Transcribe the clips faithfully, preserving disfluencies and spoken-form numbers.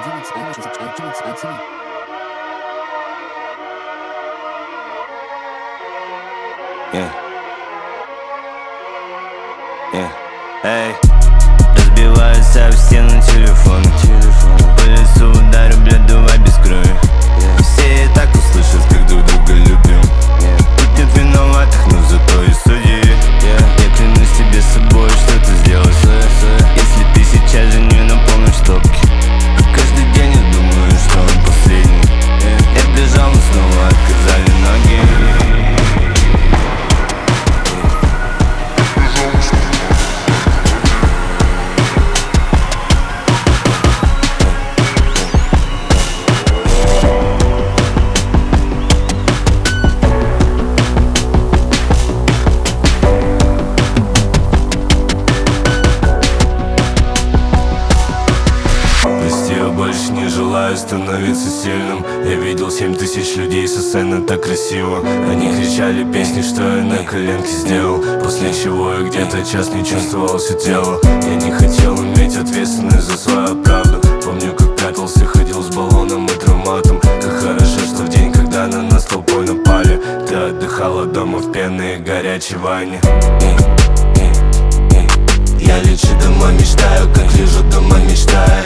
Yeah. Yeah. Эй, разбивается об стену телефон. По лицу ударю, блядь, давай без крови. Все и так услышат, как друг друга любим. Тут нет виноватых, но зато и судьи. Я клянусь тебе собой, что ты сделаешь, если ты сейчас же не наполнишь стопки. Каждый день я думаю, что он последний. Я бежал, но снова отказали ноги. Больше не желаю становиться сильным. Я видел семь тысяч людей со сцены так красиво. Они кричали песни, что я на коленке сделал. После чего я где-то час не чувствовал все тело. Я не хотел иметь ответственность за свою правду. Помню, как прятался, ходил с баллоном и травматом. Как хорошо, что в день, когда на нас толпой напали, ты отдыхала дома в пенной и горячей ванне. Я лечу домой, мечтаю, как лежу дома, мечтаю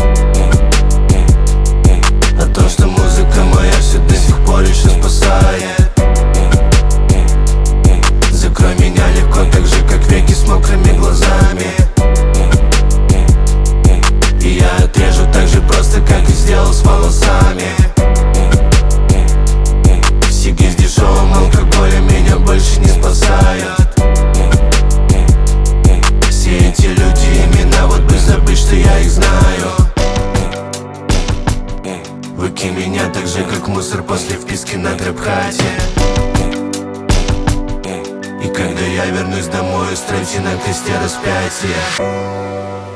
о том, что музыка моя все до сих пор еще спасает. Закрой меня легко, так же, как веки с мокрыми глазами. И я отрежу так же просто, как и сделал с волосами. Сиги с дешевым алкоголем меня больше не спасают. Все эти люди, имена, вот бы забыть, что я их знаю. Выкинь меня так же, как мусор после вписки на трэп-хате. И когда я вернусь домой, устройте на кресте распятие.